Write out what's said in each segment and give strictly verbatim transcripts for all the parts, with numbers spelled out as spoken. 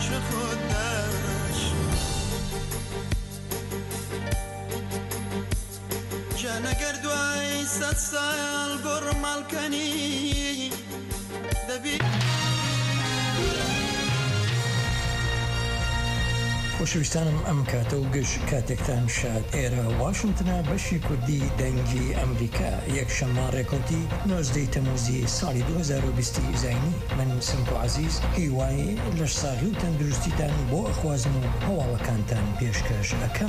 خودش جانا قردواي ست سال قرمال كني دبي خۆشەویستانم ئەم کاتە و گەشت کاتێکتان شاد ئێرە واشنگتنە بەشی کوردی دەنگی ئەمریکا یەکشەممە ڕێکەوتی نۆزدەی تەموزی ساڵی دوو هەزار و بیست زاینی من سمت و عەزیز هیوای لەش ساغی و تەندروستیتان بۆ ئەخوازم و هەواڵەکانتان پێشکەش ئەەکەم.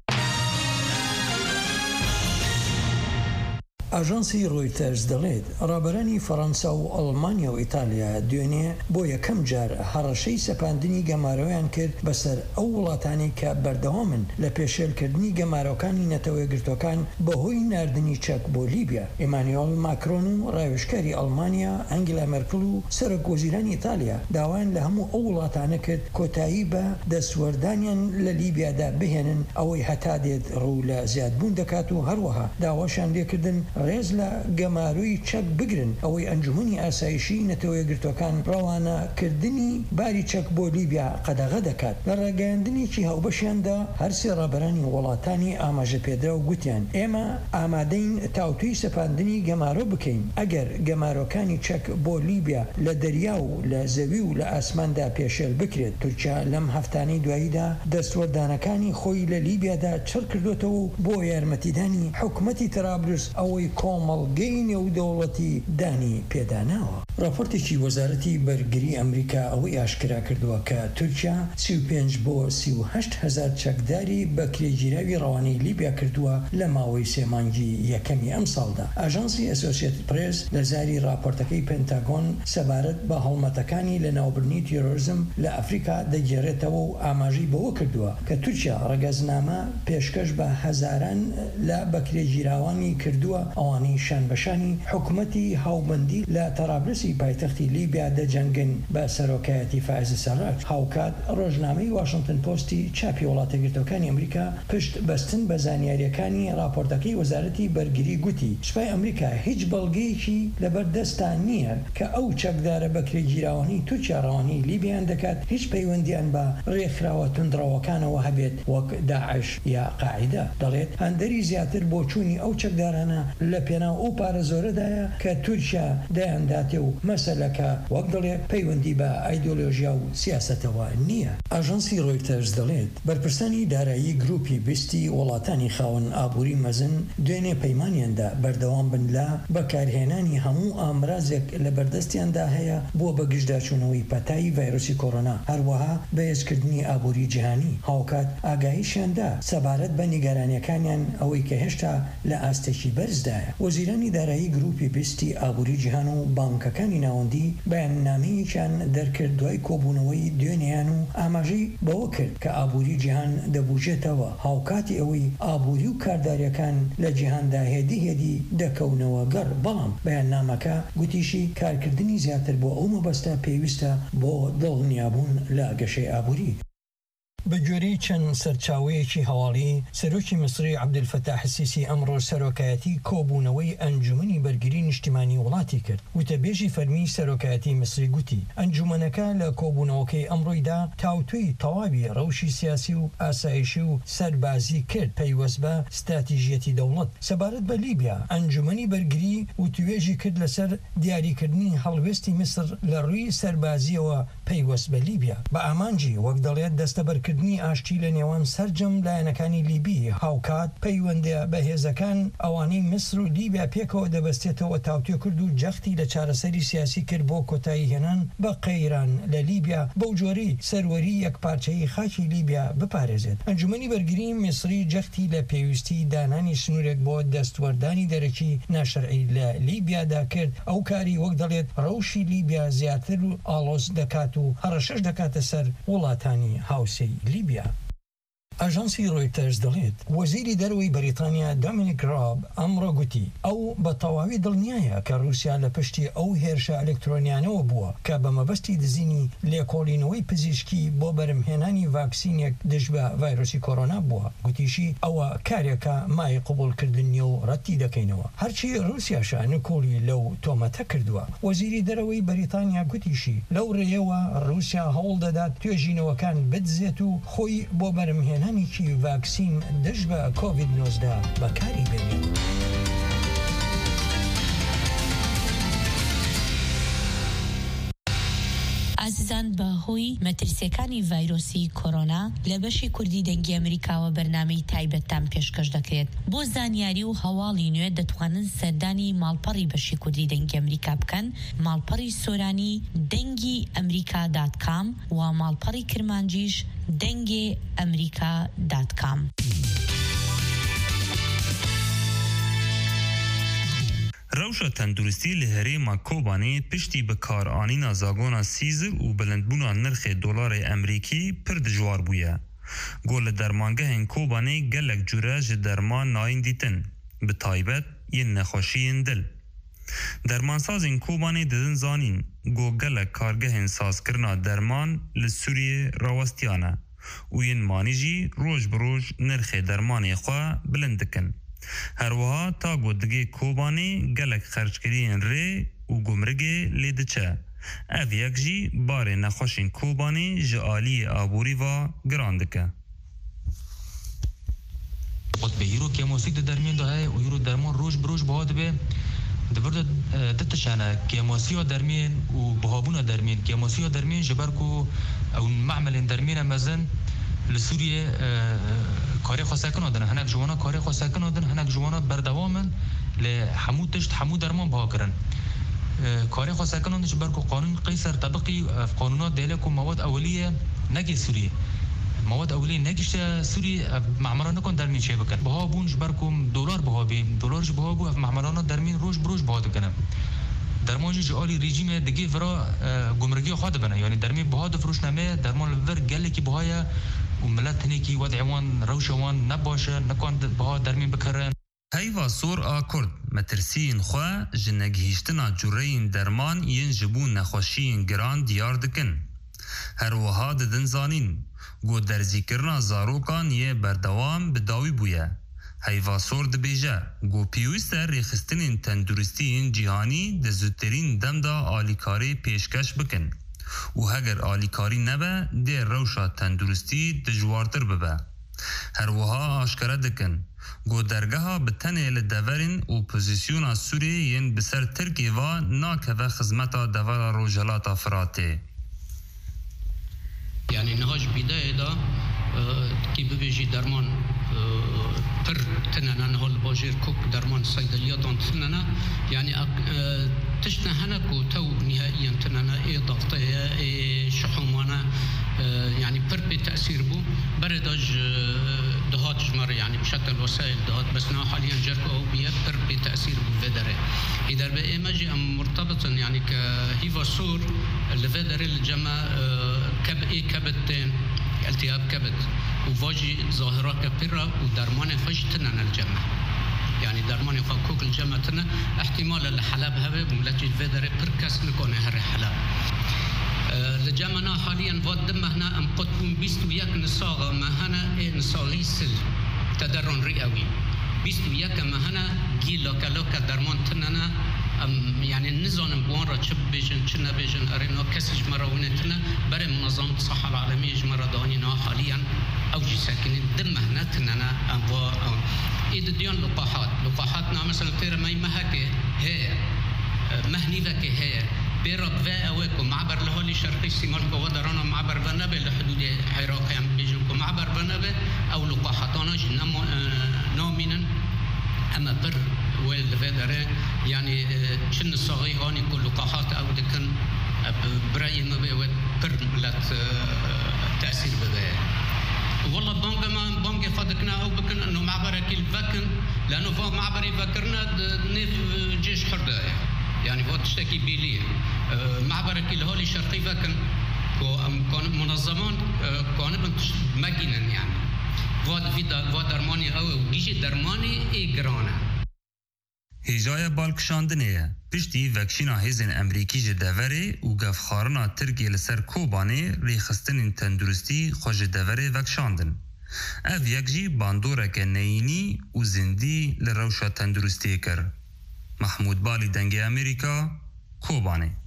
ئاژانسی ڕۆیتەرز دەڵێت ڕابەرانی فەڕەنسا و ئەڵمانیا و ئیتالیا دوێنێ بۆ یەکەم جار هەڕەشەی سەپاندنی گەمارەوەیان کرد بەسەر ئەو وڵاتانی کە بەردەوامن لە پێشێلکردنی گەمارەکانی نەتەوەی گرتوەکان بەهۆی ناردنی چەک بۆ لیبیا. ئیمانوئێل ماکرۆن و ڕاوێژکاری ئەڵمانیا ئەنگلا مێرکڵ و سەرۆکوەزیرانی ئیتالیا داوایان لە هەموو ئەو وڵاتانە کرد کۆتایی بە دەسوەردانیان لە لیبیادا بهێنن ئەوەی هەتا دێت ڕوو لە زیادبوون دەکات و هەروەها داواشان لێکردن ڕێز لە گەماروی چەک بگرن ئەوەی ئەنجومەنی ئاسایشی نەتەوەی گرتوەکان ڕەوانەکردنی باری چەک بۆ لیبیا قەدەغە دەکات. لە ڕاگەیاندنێکی هاوبەشیاندا هەرسێ ڕابەرانی وڵاتانی ئاماژە پێدرا و گوتیان ئێمە ئامادەین تاوتوی سەپاندنی گەمارۆ بکەین ئەگەر گەمارۆکانی چەک بۆ لیبیا لە دەریا و لە زەوی و لە ئاسماندا پێشێل بکرێت. تورکیا لەم هەفتانەی دواییدا دەستوەردانەکانی خۆی لە لیبیادا چڕ کردوتەوە بۆ یارمەتیدانی حکومەتی ترابلس ئەوەی کۆمەڵگەی نێودەوڵەتی دانی پێداناوە. راپۆرتێکی وەزارەتی بەرگری ئەمریکا ئەوەی ئاشکرا کردووە کە تورکیا سی و پێنج بۆ سی و هەشت هەزار چەکداری بە کرێگیراوی ڕەوانەی لیبیا کردووە لە ماوەی سێ مانگی یەکەمی ئەم ساڵدا. ئاژانسی ئەسۆسیێتد پرێس لە زاری راپۆرتەکەی پێنتاگۆن سەبارەت بە هەڵمەتەکانی لە ناوبردنی تیرۆریزم لە ئەفریقا دەگێڕێتەوە و ئاماژەی بەوە کردووە کە تورکیا ڕەگەزنامە پێشکەش بە هەزاران لە بەکرێگیراوانی کردووە ئەوانەی شان بەشانی حکوومەتی هاوبەندی لە تەرابلسی پایتەختی لیبیا دەجەنگن بە سەرۆکایەتی فائز سەراج. هاوکات ڕۆژنامەی واشنگتن پۆستی چاپی وڵاتە گرتوەکانی ئەمریکا پشت بەستن بە زانیاریەکانی راپۆرتەکەی وەزارەتی بەرگری گوتی سوپای ئەمریکا هیچ بەڵگەیەکی لەبەردەستان نییە کە ئەو چەکدارە بەکرێگیراوانی تورکیا ڕەوانەی لیبیان دەکات هیچ پەیوەندیان بە ڕێکخراوە توندڕەوەکانەوە هەبێت وەک داعش یا قاعیدە. دەڵێت هەندەری زیاتر بۆ چوونی ئەو چەکدارانە لە پێناو ئەو پارە زۆرەدایە کە تورکیا دایانداتێ و مەسەلەکە وەک دەڵێت پەیوەندی بە ئایدۆلۆژیا و سیاسەتەوە نییە. ئاژانسی ڕۆیتەرز دەڵێت بەرپرسانی دارایی گروپی بیستی وڵاتانی خاوەن ئابووری مەزن دوێنێ پەیمانیاندا بەردەوام بن لە بەکارهێنانی هەموو ئامرازێک لە بەردەستیاندا هەیە بۆ بەگشتداچوونەوەی پەتایی ڤایرۆسی کۆڕۆنا هەروەها بەهێزکردنی ئابووری جیهانی. هاوکات ئاگاییشیاندا سەبارەت بە نیگەرانیەکانیان ئەوەی کە هێشتا لە ئاستێکی بەرزدایە. وەزیرانی دارایی گروپی بیستی ئابووری جیهان و بانکەکانی ناوەندی بەیاننامەیەکیان دەرکرد دوای کۆبوونەوەی دوێنێیان و ئاماژەی بەوە کرد کە ئابووری جیهان دەبوژێتەوە هاوکاتی ئەوەی ئابووری و کارداریەکان لە جیهاندا هێدی هێدی دەکەونەوە گەڕ. بەڵام بەیاننامەکە گوتیشی کارکردنی زیاتر بۆ ئەو مەبەستە پێویستە بۆ دڵنیابوون لە گەشەی ئابووری. بە گوێرەی چەند سەرچاوەیەکی هەواڵی سەرۆکی میسری عەبدولفەتاح السیسی ئەمڕۆ سەرۆکایەتی کۆبوونەوەی ئەنجومەنی بەرگری نیشتیمانی وڵاتی کرد. وتەبێژی فەرمی سەرۆکایەتی میسری گوتی ئەنجومەنەکە لە کۆبوونەوەکەی ئەمڕۆیدا تاوتوی تەواوی ڕەوشی سیاسی و ئاسایشی و سەربازی کرد پەیوەست بە ستراتیژیەتی دەوڵەت سەبارەت بە لیبیا. ئەنجومەنی بەرگری وتوێژی کرد لەسەر دیاریکردنی هەڵوێستی میسر لە ڕووی سەربازیەوە پەیوەست بە لیبیا. بە ئامانجی وەک دەڵێت دەستەبەرکردنی ئاشتی لە نێوان سەرجەم لایەنەکانی لیبی هاوکات پەیوەندە بەهێزەکان ئەوانەی میسر و لیبیا پێکەوە دەبەستێتەوە تاوتێ کرد و جەختی لە چارەسەری سیاسی کرد بۆ کۆتایی هێنان بە قەیران لە لیبیا بەو جۆرەی سەروەری یەکپارچەی خاکی لیبیا بپارێزێت. ئەنجومەنی بەرگری میسری جەختی لە پێویستی دانانی سنوورێک بۆ دەستوەردانی دەرەکی ناشەرعی لە لیبیادا کرد. ئەو کاری وەک دەڵێت ڕەوشی لیبیا زیاتر و ئاڵۆز دەکات و هەڕەشەش دەکاتە سەر وڵاتانی هاوسەی لیبیا. ئاژانسی ڕۆیتەرز دەڵێت وەزیری دەرەوەی بەریتانیا دۆمینیک راب ئەمڕۆ گوتی ئەو بە تەواوی دڵنیایە کە رووسیا لە پشتی ئەو هێرشە ئەلکترۆنیانەوە بووە کە بە مەبەستی دزینی لێکۆڵینەوەی پزیشکی بۆ بەرهەمهێنانی ڤاکسینێک دژ بە ڤایرۆسی کۆرۆنا بووە. گوتیشی ئەوە کارێکە مای قبولکردن نیە و ڕەتی دەکەینەوە. هەرچی رووسیاشە نکۆڵی لەو تۆمەتە کردووە. وەزیری دەرەوەی بەریتانیا گوتیشی لەو ڕێیەوە رووسیا هەوڵ دەدات توێژینەوەکان بدزێت و خۆی بۆ بەرهەمهێنانێکی ڤاکسین دژ بە کۆڤید نۆزدە بەکاری بێنێت. ئازیزان بەهۆی مەترسیەکانی ڤایرۆسی کۆرۆنا لە بەشی کوردی دەنگی ئەمریکاوە بەرنامەی تایبەتتان پێشکەش دەکرێت. بۆ زانیاری و هەواڵی نوێ دەتوانن سەردانی ماڵپەڕی بەشی کوردی دەنگی ئەمریکا بکەن، ماڵپەڕی سۆرانی دەنگی ئەمریکا دات کام و ماڵپەڕی کرمانجیش دەنگێ ئەمریکا دات کام. روشا تندرستی لهرێما کۆبانê piştî bi karانîna zagona sîzir û bilindbûna nirxê dolarê Emerîkî pir dijwar bûye. Got li dermangehên Kobanê gelek cure ji derman nayên dîtin, bi taybet yên nexweşiyên dil. Dermansazên Kobanê didin zanîn got gelek kargehên sazkirina derman li Sûriyê rawestiyane û yên manî jî roj bi roj nirxê dermanê xwe bilind dikin. هەروەها تا گۆدگێ کۆبانê gelek xerckiriyên rê û gumrigê lê diçe. Ev yek jî barê nexweşên Kobanê ji aliyê aborî va giran dike. Qutbê îro kêmosîk di dermên de heye û îro derman roj bi roj biha dibe. Di vir de ditişane kêmosiya dermên û bihabûna dermên. Kêmosiya dermên ji ber ku ew memelên dermên mezin li Sûriyê karê xwe sekin dine. Hinek ji wana karê xwe sekin din, hinek ji wana berdewamin lê hemû tişt hemû derman biha kirin. Karê xwe sekin din ji ber ku qanûn qeyser tebiqî ev qanûna dêle ku mewad ewlîye negê Sûriyê. Mewad ewlî negişte Sûriyê ev mehmera nikon dermên çê bikin. Biha bûn ji ber ku dolar biha bê. Dolar ji biha bû ev mehmerana dermên roj bi roj biha dikine. Derman jî ji alî rejîmê digê vira gumrigiya xwe dibine. Yani dermê biha difirûşne me derman li vir gelekî biha ye û millet hinekî wedê wan rewşa wan ne baş e nekan biha dermên bikirin. Heyva sor a Kurd metirsiyên xwe ji negihîştina cureyên derman yên ji bû nexweşiyên giran diyar dikin. Herwiha didin zanîn got derzîkirina zarokan yê berdewam bi dawî bûye. Heyva sor dibêje got pêwîst e rêxistinên tenduristiyên cîhanî di zûtterîn dem da alîkarê pêşkeş bikin. û heger alîkarî nebe dê rewşa tenduristî dijwartir bibe. Herwiha aşkere dikin got dergeha bi tenê li deverên opozîsyona Sûriyê yên bi ser Tirkiyê va nakeve xizmeta devera Rojhilata Firatê. Yani niha ji bîdayê da kî bibêjî derman pir tinene niha li bajêr kok derman seydeliyadan tinene yani tiştine hene ku tew nihaiyen tinene ê daxteye ê şihumane yani pir pê tesîr bû berê da ji dihat jmar yani bişekil wesail dihat bes na haliyan cerku ew biye pir pê tesîr bû vê derê. Ê derbe ême jî em murtebitin yani ke hîva sor li vê derê li cema ê kebit tê التهاب كبد وفاجي ظاهرة كبيرة ودرمان فج تنن الجمع يعني درمان فكوك الجمع تنا احتمال الحلاب هذا بملتي الفدر بركس نكون هر حلاب أه لجمعنا حاليا ودم هنا ام قد بون بيست وياك نصاغة ما هنا ايه نصاغي سل تدرن رئوي بيست وياك ما هنا جيلا كلوكا درمان تننا ام يعني النظام بوان را چه بيجن چه نبيجن ارينا كسي جمرا ونتنا بري منظمة الصحة العالمية جمرا دانينا حاليا او جي ساكنين دم مهنتنا انوا ايد ديان لقاحات لقاحاتنا مثلا تيرا ماي مهكي هي مهني ذكي هي بيرب ذا اوكو معبر لهولي شرقي سيمالكو ودرانا معبر بنابي لحدود العراق يعني بيجنكو معبر بنابي او لقاحاتنا جنا نومينا اما بر والفدرة يعني شن الصغي هاني كل لقاحات او دكن برأي ما بيود بر ملت تأثير بذا والله بانك ما بانك فادكنا او بكن انه معبر كل فكن لانه فوق معبري فكرنا نيف جيش حرده يعني فوق تشتكي بيليه معبر كل هولي شرقي فكن كان منظمان كان مجنا يعني واد ویدا واد درمانی او گیج درمانی ایگرانه هیجای بالکشاندنه پشتی وکشینا هیزن امریکی جدوره و گفخارنا ترگی لسر کوبانه ریخستن تندرستی خوش دوره وکشاندن. اف یک جی باندورک نینی و زندی لروشا تندرستی کر. محمود بالی دنگ امریکا کوبانه